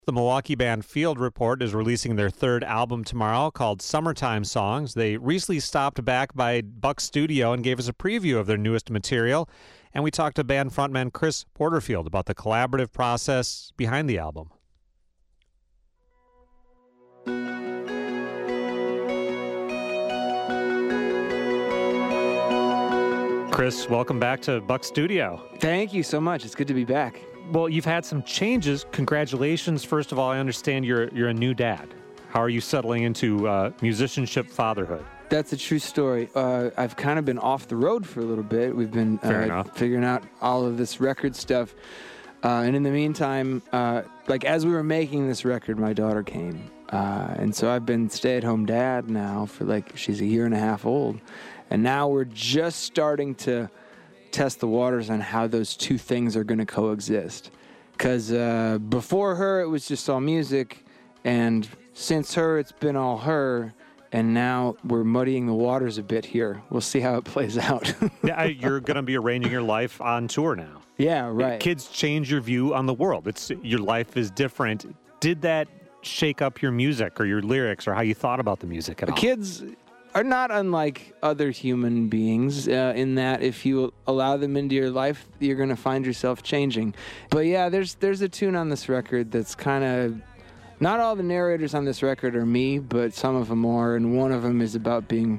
The Milwaukee band Field Report is releasing their third album tomorrow called Summertime Songs. They recently stopped back by Buck Studio and gave us a preview of their newest material. And we talked to band frontman Chris Porterfield about the collaborative process behind the album. Chris, welcome back to Buck Studio. Thank you so much. It's good to be back. Well, you've had some changes. Congratulations. First of all, I understand you're a new dad. How are you settling into musicianship, fatherhood? That's a true story. I've kind of been off the road for a little bit. We've been figuring out all of this record stuff. And in the meantime, as we were making this record, my daughter came. And so I've been stay-at-home dad now for she's a year and a half old. And now we're just starting to test the waters on how those two things are going to coexist. Because before her, it was just all music, and since her, it's been all her, and now we're muddying the waters a bit here. We'll see how it plays out. Yeah, you're going to be arranging your life on tour now. Yeah, right. Kids change your view on the world. Your life is different. Did that shake up your music or your lyrics or how you thought about the music at all? Kids are not unlike other human beings in that if you allow them into your life, you're going to find yourself changing. But yeah, there's a tune on this record that's kind of... Not all the narrators on this record are me, but some of them are, and one of them is about being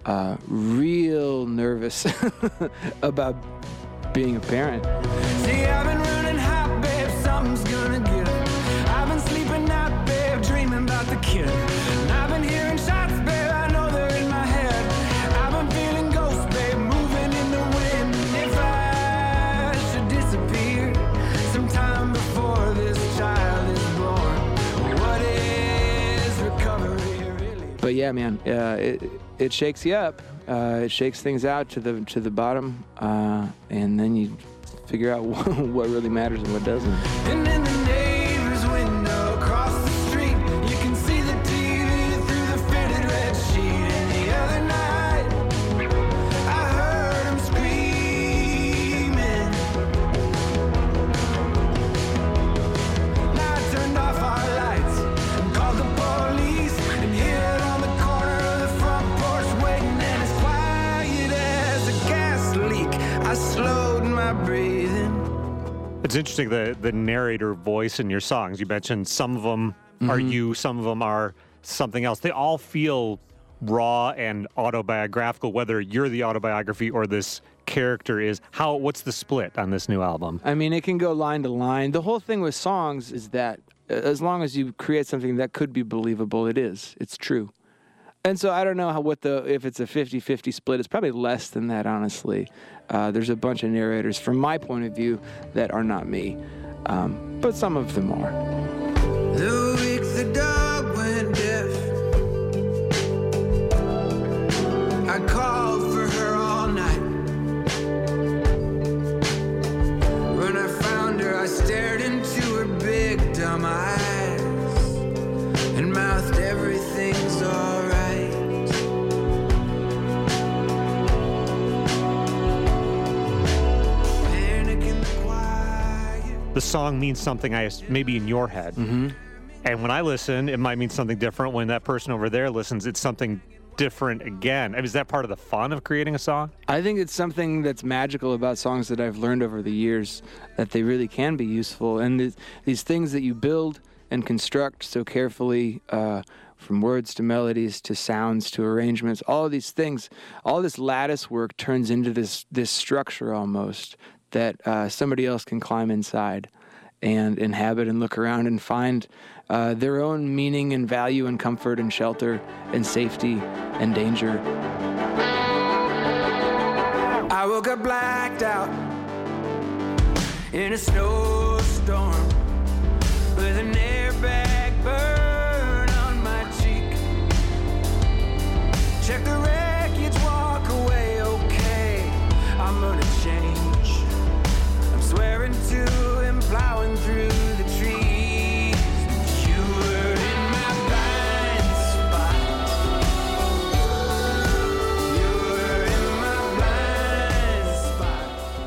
real nervous about being a parent. See, I've been running hot, babe, something's gonna give. I've been sleeping out, babe, dreaming about the kid. And I've been hearing shots, babe, I know they're in my head. I've been feeling ghosts, babe, moving in the wind. If I should disappear sometime before this child is born, what is recovery really? But yeah, man, it shakes you up. It shakes things out to the bottom, and then you figure out what really matters and what doesn't. And in the neighbor's window across the street, you can see the TV through the faded red sheet. And the other night, I heard him screaming. Now I turned off our lights and called the police and hid on the corner of the front porch waiting. And as quiet as a gas leak, I slowed my breathing. It's interesting, the narrator voice in your songs. You mentioned some of them are you, some of them are something else. They all feel raw and autobiographical, whether you're the autobiography or this character is. What's the split on this new album? I mean, it can go line to line. The whole thing with songs is that as long as you create something that could be believable, it's true. And so I don't know if it's a 50-50 split. It's probably less than that, honestly. There's a bunch of narrators, from my point of view, that are not me. But some of them are. The week the dog went deaf, I called for her all night. When I found her, I stared into her big dumb eyes and mouthed everything's alright. The song means something maybe in your head. Mm-hmm. And when I listen, it might mean something different. When that person over there listens, it's something different again. I mean, is that part of the fun of creating a song? I think it's something that's magical about songs that I've learned over the years, that they really can be useful. And these things that you build and construct so carefully, from words to melodies to sounds to arrangements, all of these things, all this lattice work turns into this structure almost that somebody else can climb inside and inhabit and look around and find their own meaning and value and comfort and shelter and safety and danger. I woke up blacked out in a snowstorm with an airbag burn on my cheek. Check the wreckage, walk away, okay, I'm gonna change. I'm swearing to him, plowing through the trees. You were in my blind spot. You were in my blind spot.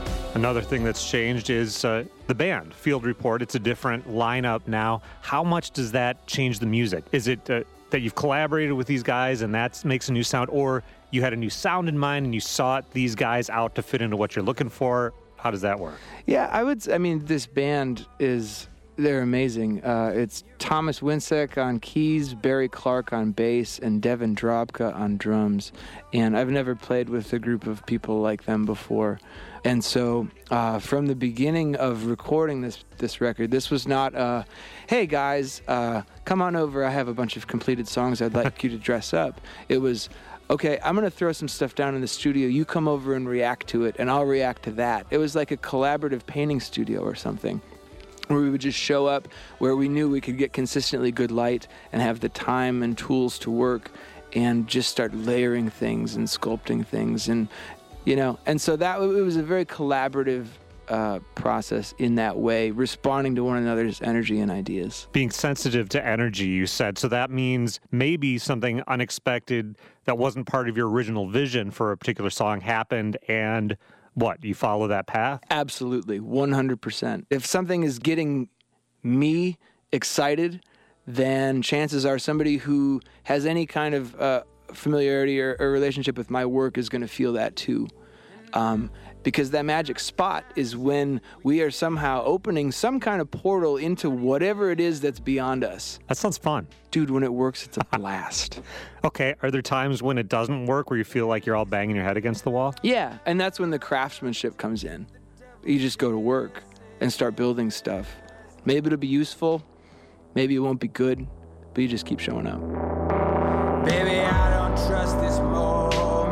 Another thing that's changed is the band, Field Report. It's a different lineup now. How much does that change the music? Is it that you've collaborated with these guys and that makes a new sound, or you had a new sound in mind and you sought these guys out to fit into what you're looking for? How does that work? Yeah, this band they're amazing. It's Thomas Winsek on keys, Barry Clark on bass, and Devin Drobka on drums. And I've never played with a group of people like them before. And so from the beginning of recording this record, this was not, hey guys, come on over, I have a bunch of completed songs I'd like you to dress up. It was, okay, I'm going to throw some stuff down in the studio, you come over and react to it, and I'll react to that. It was like a collaborative painting studio or something, where we would just show up, where we knew we could get consistently good light and have the time and tools to work and just start layering things and sculpting things. And, and so it was a very collaborative process in that way, responding to one another's energy and ideas. Being sensitive to energy, you said. So that means maybe something unexpected that wasn't part of your original vision for a particular song happened, and what, you follow that path? Absolutely, 100%. If something is getting me excited, then chances are somebody who has any kind of familiarity or relationship with my work is going to feel that too. Because that magic spot is when we are somehow opening some kind of portal into whatever it is that's beyond us. That sounds fun. Dude, when it works, it's a blast. Okay, are there times when it doesn't work where you feel like you're all banging your head against the wall? Yeah, and that's when the craftsmanship comes in. You just go to work and start building stuff. Maybe it'll be useful, maybe it won't be good, but you just keep showing up. Baby, I don't trust this moment.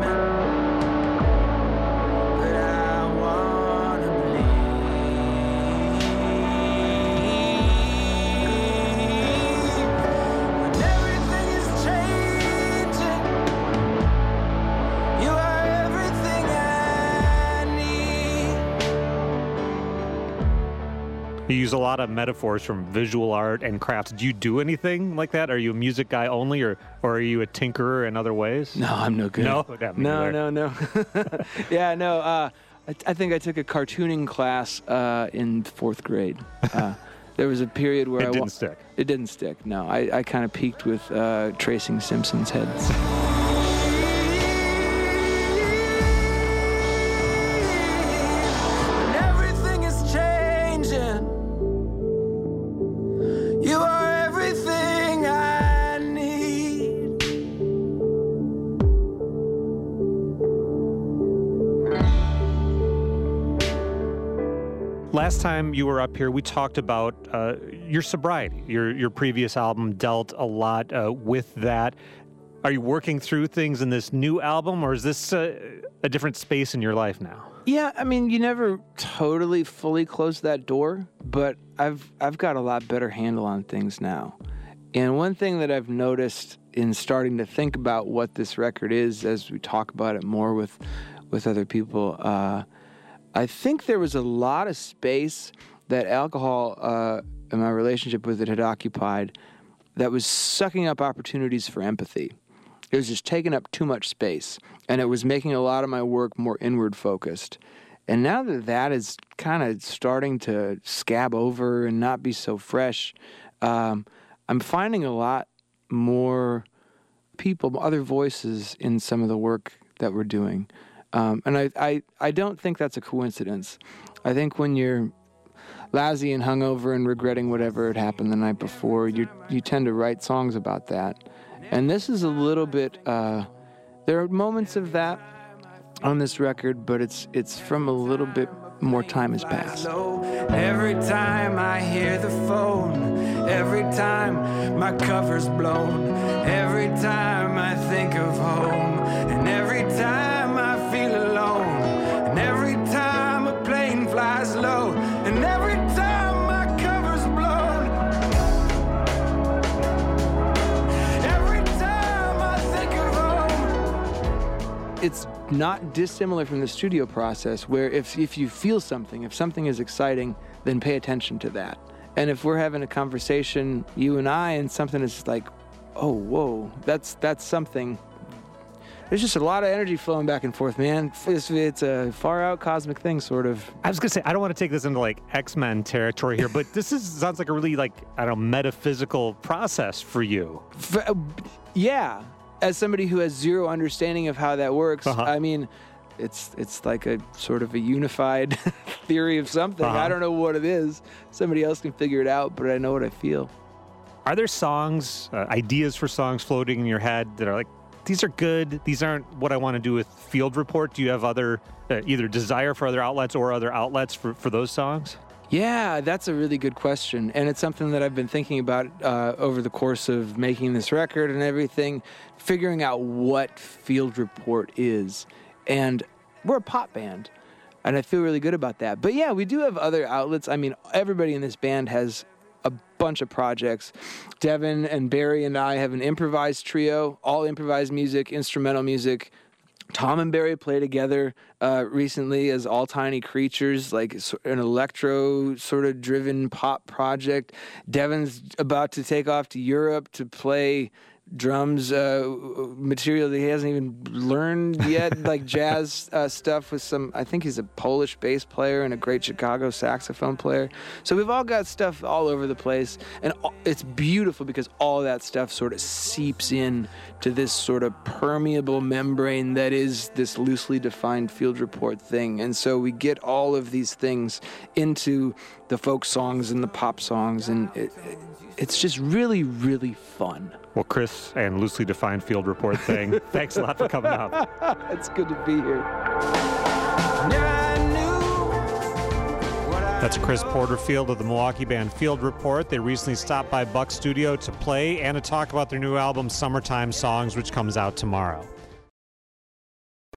You use a lot of metaphors from visual art and crafts. Do you do anything like that? Are you a music guy only, or are you a tinkerer in other ways? No, I'm no good. No? No. Yeah, no. I think I took a cartooning class in 4th grade. There was a period where it didn't stick. It didn't stick, no. I kind of peaked with tracing Simpsons heads. Last time you were up here, we talked about your sobriety. Your previous album dealt a lot with that. Are you working through things in this new album, or is this a different space in your life now? Yeah, I mean, you never totally fully close that door, but I've got a lot better handle on things now. And one thing that I've noticed in starting to think about what this record is, as we talk about it more with other people, I think there was a lot of space that alcohol and my relationship with it had occupied that was sucking up opportunities for empathy. It was just taking up too much space, and it was making a lot of my work more inward focused. And now that is kind of starting to scab over and not be so fresh, I'm finding a lot more people, other voices in some of the work that we're doing. And I don't think that's a coincidence. I think when you're lousy and hungover and regretting whatever had happened the night before, you tend to write songs about that. And this is a little bit, there are moments of that on this record, but it's from a little bit more time has passed. Every time I hear the phone, every time my cover's blown, every time I think of home, and every time I feel alone, and every time a plane flies low, and every time my cover's blown, every time I think of home. It's not dissimilar from the studio process, where if you feel something, if something is exciting, then pay attention to that. And if we're having a conversation, you and I, and something is like, oh, whoa, that's something. there's just a lot of energy flowing back and forth, man. It's a far out cosmic thing, sort of. I was gonna say, I don't want to take this into like X-Men territory here, but sounds like a really like, I don't know, metaphysical process for you. Yeah, as somebody who has zero understanding of how that works, I mean, it's like a sort of a unified theory of something. I don't know what it is. Somebody else can figure it out, but I know what I feel. Are there songs, ideas for songs floating in your head that are like, these are good, these aren't what I want to do with Field Report? Do you have other, either desire for other outlets or other outlets for those songs? Yeah, that's a really good question. And it's something that I've been thinking about over the course of making this record and everything, figuring out what Field Report is. And we're a pop band, and I feel really good about that. But yeah, we do have other outlets. I mean, everybody in this band has a bunch of projects. Devin and Barry and I have an improvised trio, all improvised music, instrumental music. Tom and Barry play together recently as All Tiny Creatures, like an electro sort of driven pop project. Devin's about to take off to Europe to play drums material that he hasn't even learned yet, like jazz stuff with some, I think he's a Polish bass player and a great Chicago saxophone player. So we've all got stuff all over the place, and it's beautiful because all that stuff sort of seeps in to this sort of permeable membrane that is this loosely defined Field Report thing. And so we get all of these things into the folk songs and the pop songs, and it's just really, really fun. Well, Chris and Loosely Defined Field Report thing, thanks a lot for coming up. It's good to be here. That's Chris Porterfield of the Milwaukee band Field Report. They recently stopped by Buck Studio to play and to talk about their new album, Summertime Songs, which comes out tomorrow.